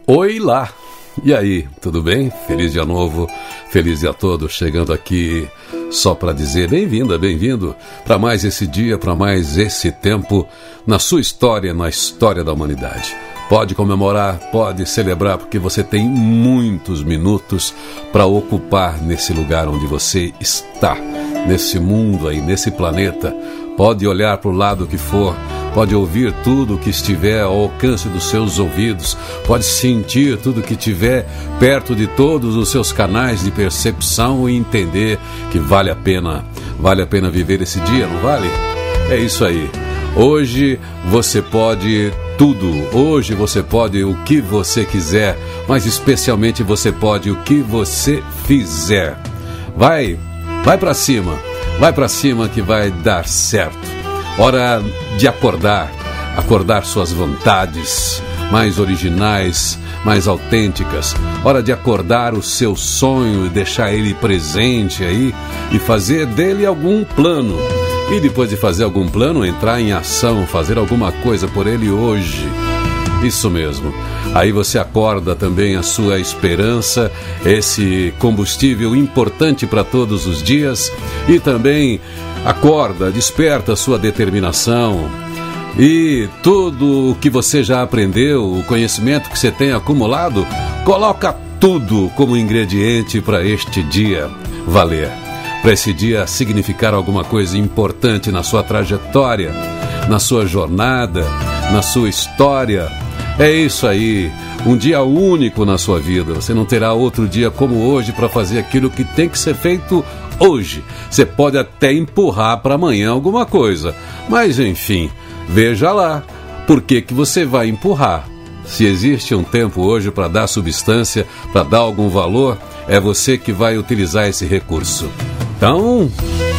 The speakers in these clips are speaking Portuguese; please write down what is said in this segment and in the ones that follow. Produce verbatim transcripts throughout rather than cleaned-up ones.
Oi lá! E aí, tudo bem? Feliz dia novo, feliz dia todo, chegando aqui só para dizer bem-vinda, bem-vindo para mais esse dia, para mais esse tempo na sua história, na história da humanidade. Pode comemorar, pode celebrar, porque você tem muitos minutos para ocupar nesse lugar onde você está, nesse mundo aí, nesse planeta. Pode olhar para o lado que for, pode ouvir tudo que estiver ao alcance dos seus ouvidos, pode sentir tudo que estiver perto de todos os seus canais de percepção e entender que vale a pena, vale a pena viver esse dia, não vale? É isso aí. Hoje você pode tudo, hoje você pode o que você quiser, mas especialmente você pode o que você fizer. Vai, vai pra cima, vai pra cima que vai dar certo. Hora de acordar, acordar suas vontades mais originais, mais autênticas. Hora de acordar o seu sonho e deixar ele presente aí e fazer dele algum plano. E depois de fazer algum plano, entrar em ação, fazer alguma coisa por ele hoje. Isso mesmo. Aí você acorda também a sua esperança, esse combustível importante para todos os dias. E também acorda, desperta a sua determinação. E tudo o que você já aprendeu, o conhecimento que você tem acumulado, coloca tudo como ingrediente para este dia valer. Para esse dia significar alguma coisa importante na sua trajetória, na sua jornada, na sua história. É isso aí, um dia único na sua vida. Você não terá outro dia como hoje para fazer aquilo que tem que ser feito hoje. Você pode até empurrar para amanhã alguma coisa, mas enfim, veja lá, por que que você vai empurrar? Se existe um tempo hoje para dar substância, para dar algum valor, é você que vai utilizar esse recurso. Então,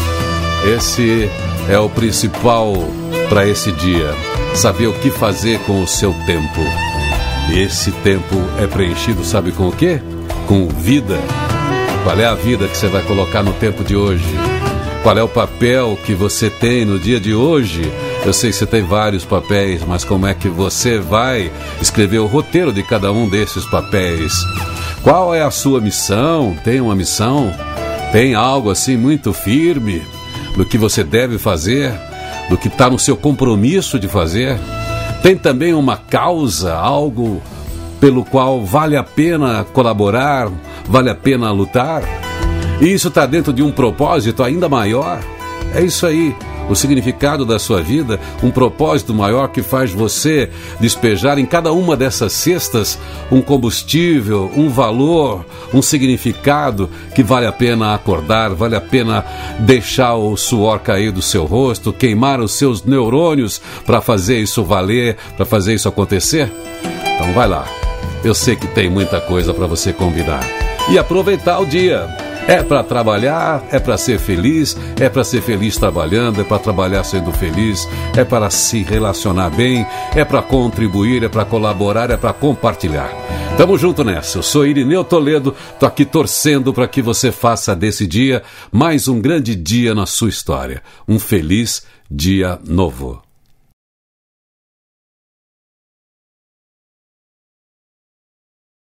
esse é o principal para esse dia, saber o que fazer com o seu tempo. E esse tempo é preenchido, sabe com o quê? Com vida. Qual é a vida que você vai colocar no tempo de hoje? Qual é o papel que você tem no dia de hoje? Eu sei que você tem vários papéis, mas como é que você vai escrever o roteiro de cada um desses papéis? Qual é a sua missão? Tem uma missão? Tem algo assim muito firme do que você deve fazer, do que está no seu compromisso de fazer? Tem também uma causa, algo pelo qual vale a pena colaborar, vale a pena lutar? E isso está dentro de um propósito ainda maior? É isso aí, o significado da sua vida, um propósito maior que faz você despejar em cada uma dessas cestas um combustível, um valor, um significado que vale a pena acordar, vale a pena deixar o suor cair do seu rosto, queimar os seus neurônios para fazer isso valer, para fazer isso acontecer? Então vai lá, eu sei que tem muita coisa para você combinar e aproveitar o dia. É para trabalhar, é para ser feliz, é para ser feliz trabalhando, é para trabalhar sendo feliz, é para se relacionar bem, é para contribuir, é para colaborar, é para compartilhar. Tamo junto nessa. Eu sou Irineu Toledo, tô aqui torcendo para que você faça desse dia mais um grande dia na sua história. Um feliz dia novo.